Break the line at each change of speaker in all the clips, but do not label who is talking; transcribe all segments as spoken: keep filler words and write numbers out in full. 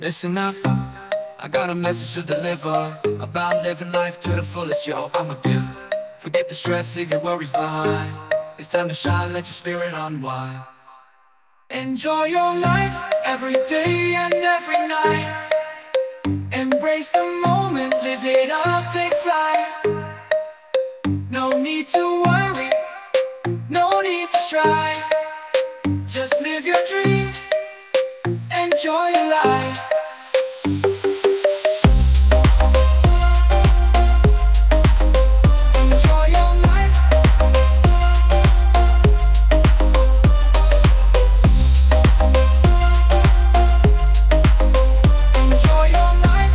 Listen up, I got a message to deliver about living life to the fullest, yo, I'm a give. Forget the stress, leave your worries behind. It's time to shine, let your spirit unwind. Enjoy your life, every day and every night. Embrace the moment, live it up, take flight. No need to worry, no need to strive. Just live your dreams, enjoy your life. Enjoy your life. Enjoy your life.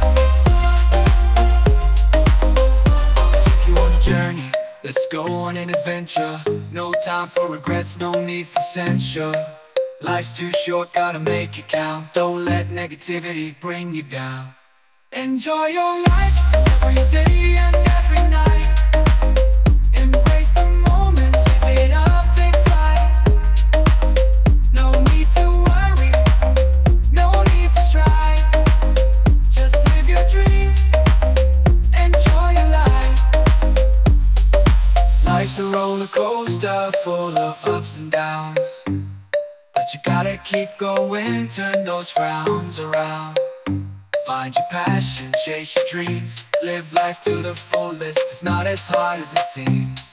Take you on a journey, let's go on an adventure. No time for regrets, no need for censure. Life's too short, gotta make it count. Don't let negativity bring you down. Enjoy your life, every day and every night. Embrace the moment, live it up, take flight. No need to worry, no need to strive. Just live your dreams, enjoy your life. Life's a roller coaster full of ups and downs, but you gotta keep going, turn those frowns around. Find your passion, chase your dreams. Live life to the fullest, it's not as hard as it seems.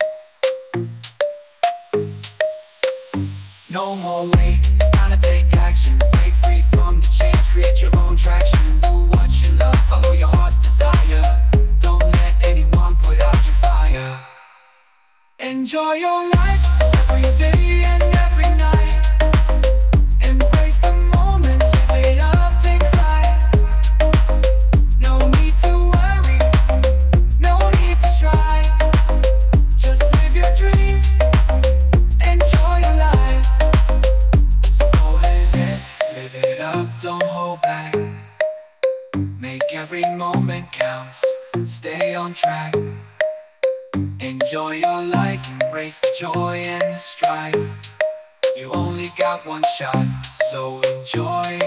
No more wait, it's time to take action. Break free from the chains, create your own traction. Do what you love, follow your heart's desire. Don't let anyone put out your fire. Enjoy your life, every day and every night. Embrace the moment, live it up, take flight. No need to worry, no need to strive. Just live your dreams, enjoy your life. So go ahead, live it up, don't hold back. Make every moment count, stay on track. Enjoy your life, embrace the joy and the strife. You only got one shot, so enjoy